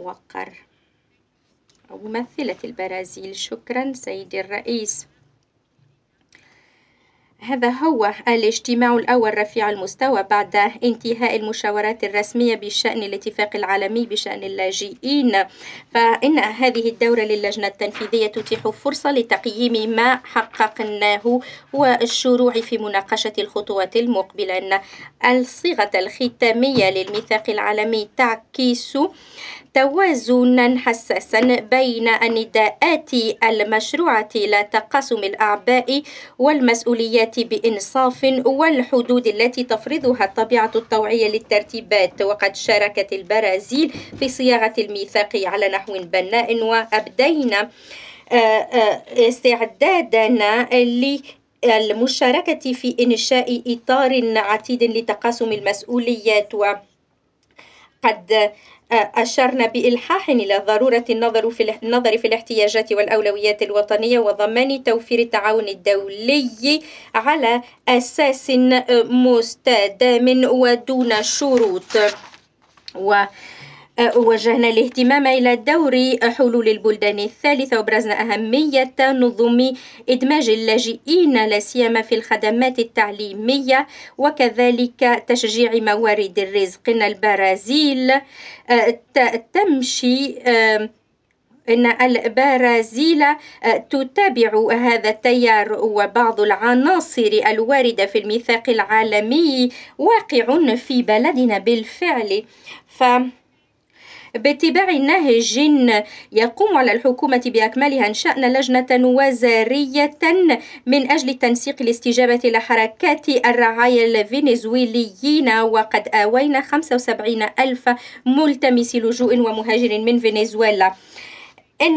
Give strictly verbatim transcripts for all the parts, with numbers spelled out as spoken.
وقر أو ممثلة البرازيل. شكرا سيدي الرئيس. هذا هو الاجتماع الأول رفيع المستوى بعد انتهاء المشاورات الرسمية بشأن الاتفاق العالمي بشأن اللاجئين، فإن هذه الدورة للجنة التنفيذية تتيح فرصة لتقييم ما حققناه والشروع في مناقشة الخطوات المقبلة. أن الصيغة الختامية للميثاق العالمي تعكس توازنا حساسا بين النداءات المشروعة إلى تقاسم الأعباء والمسؤوليات بإنصاف والحدود التي تفرضها الطبيعة الطوعية للترتيبات. وقد شاركت البرازيل في صياغة الميثاق على نحو بناء، وأبدينا استعدادنا للمشاركة في إنشاء إطار عتيد لتقاسم المسؤوليات. وقد أشرنا بإلحاح إلى ضرورة النظر في النظر في الاحتياجات والأولويات الوطنية وضمان توفير التعاون الدولي على أساس مستدام ودون شروط. ووجهنا الاهتمام إلى دور حلول البلدان الثالثة، وبرزنا أهمية نظم إدماج اللاجئين لا سيما في الخدمات التعليمية وكذلك تشجيع موارد الرزق. إن البرازيل تمشي إن البرازيل تتابع هذا التيار، وبعض العناصر الواردة في الميثاق العالمي واقع في بلدنا بالفعل. ف باتباع نهج يقوم على الحكومة بأكملها أنشأنا لجنة وزارية من أجل تنسيق الاستجابة إلى حركات الرعايا الفنزويليين، وقد آوينا خمسة وسبعين ألف ملتمس لجوء ومهاجر من فنزويلا. إن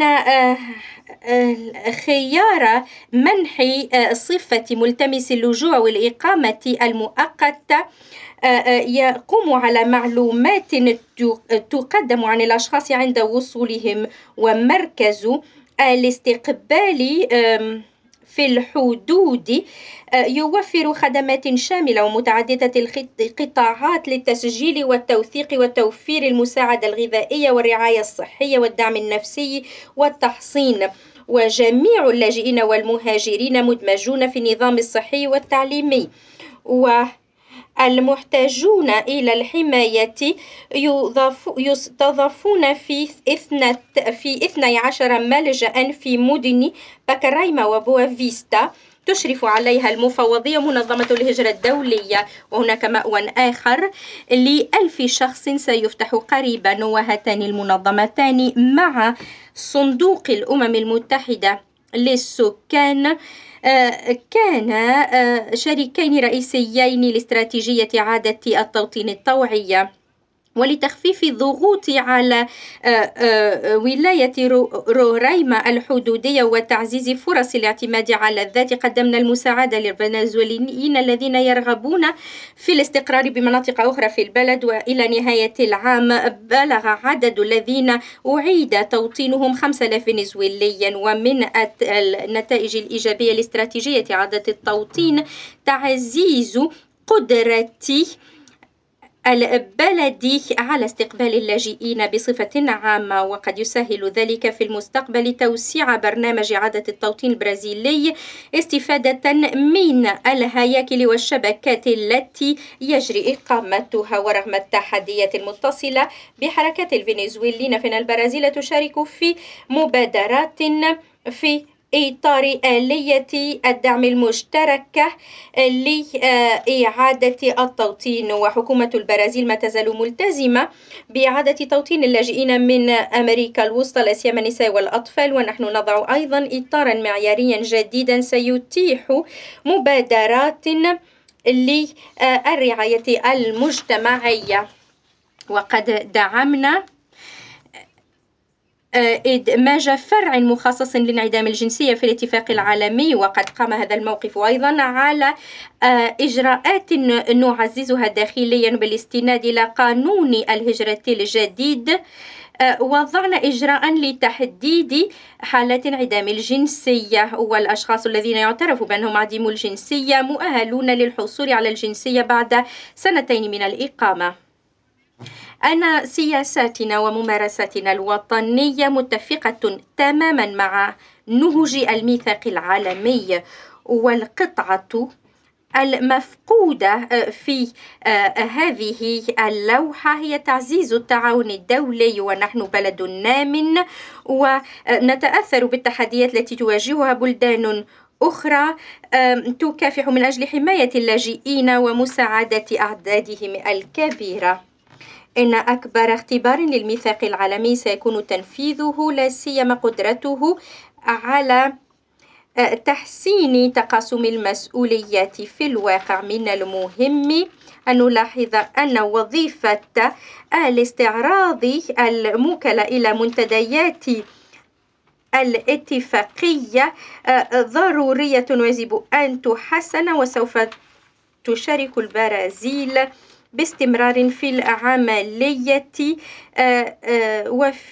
خيار منح صفة ملتمس اللجوء والإقامة المؤقتة يقوم على معلومات تقدم عن الأشخاص عند وصولهم، ومركز الاستقبال في الحدود يوفر خدمات شاملة ومتعددة القطاعات للتسجيل والتوثيق وتوفير المساعدة الغذائية والرعاية الصحية والدعم النفسي والتحصين. وجميع اللاجئين والمهاجرين مدمجون في النظام الصحي والتعليمي، والمحتاجون إلى الحماية يستضافون في في اثني عشر ملجأ في مدن باكارايما وبوا فيستا تشرف عليها المفوضية منظمة الهجرة الدولية. وهناك مأوى آخر لألف شخص سيفتح قريبا، وهاتان المنظمتان مع صندوق الأمم المتحدة للسكان كان شريكين رئيسيين لاستراتيجية إعادة التوطين الطوعية. ولتخفيف الضغوط على ولاية رورايما الحدودية وتعزيز فرص الاعتماد على الذات، قدمنا المساعدة للفنزويليين الذين يرغبون في الاستقرار بمناطق أخرى في البلد. وإلى نهاية العام بلغ عدد الذين أعيد توطينهم خمسة آلاف فنزويليا. ومن النتائج الإيجابية لاستراتيجية إعادة التوطين تعزيز قدرة البلد على استقبال اللاجئين بصفة عامة، وقد يسهل ذلك في المستقبل توسيع برنامج إعادة التوطين البرازيلي استفادة من الهياكل والشبكات التي يجري إقامتها. ورغم التحديات المتصلة بحركة الفنزويليين، فإن البرازيل تشارك في مبادرات في إطار آلية الدعم المشتركة لإعادة التوطين. وحكومة البرازيل ما تزال ملتزمة بإعادة توطين اللاجئين من أمريكا الوسطى لا سيما النساء والأطفال. ونحن نضع أيضا إطارا معياريا جديدا سيتيح مبادرات للرعاية المجتمعية. وقد دعمنا إدماج فرع مخصص لانعدام الجنسية في الاتفاق العالمي، وقد قام هذا الموقف أيضا على إجراءات نعززها داخليا بالاستناد إلى قانون الهجرة الجديد. وضعنا إجراء لتحديد حالات انعدام الجنسية، والأشخاص الذين يعترف بأنهم عديمو الجنسية مؤهلون للحصول على الجنسية بعد سنتين من الإقامة. أن سياساتنا وممارساتنا الوطنية متفقة تمامًا مع نهج الميثاق العالمي، والقطعة المفقودة آه، في آه، هذه اللوحة هي تعزيز التعاون الدولي، ونحن بلد نام ونتأثر بالتحديات التي تواجهها بلدان أخرى آم، تكافح من أجل حماية اللاجئين ومساعدة أعدادهم الكبيرة. إن أكبر اختبار للميثاق العالمي سيكون تنفيذه، لا سيما قدرته على آه، تحسين تقاسم المسؤوليات في الواقع. من المهم أن نلاحظ أن وظيفة الاستعراض الموكلة إلى منتديات الاتفاقية آه، ضرورية ويجب أن تحسن، وسوف تشارك البرازيل باستمرار في العملية آه، آه، وفي